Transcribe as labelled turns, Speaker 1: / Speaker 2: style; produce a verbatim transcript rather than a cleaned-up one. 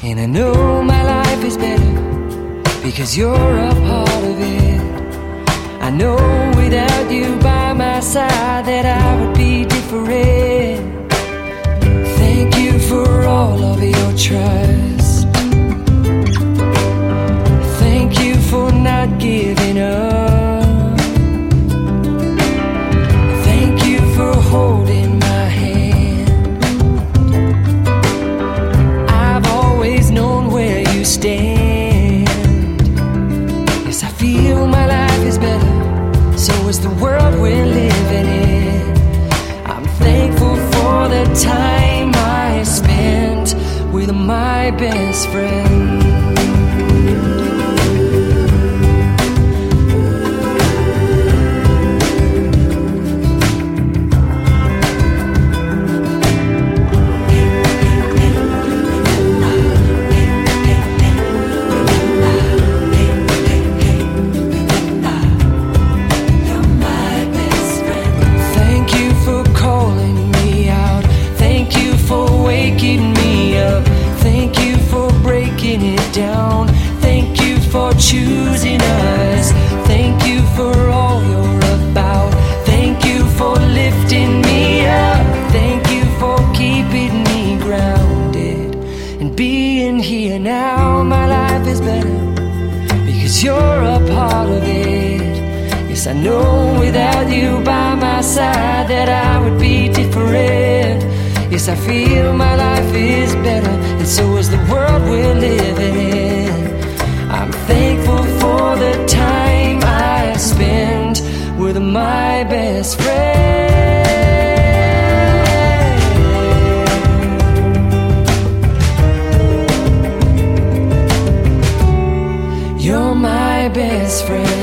Speaker 1: And I know my life is better because you're a part of it. I know without you by my side that I would be different. Thank you for all of your trust. Thank you for not giving up. Thank you for holding my hand. I've always known where you stand. Yes, I feel my life is better, so is the world we're living in. I'm thankful for the time I spent with my best friend. Down. Thank you for choosing us. Thank you for all you're about. Thank you for lifting me up. Thank you for keeping me grounded and being here now. My life is better because you're a part of it. Yes, I know without you by my side that I would be different. Yes, I feel my life is better, and so is the world we're living in. I'm thankful for the time I spent with my best friend. You're my best friend.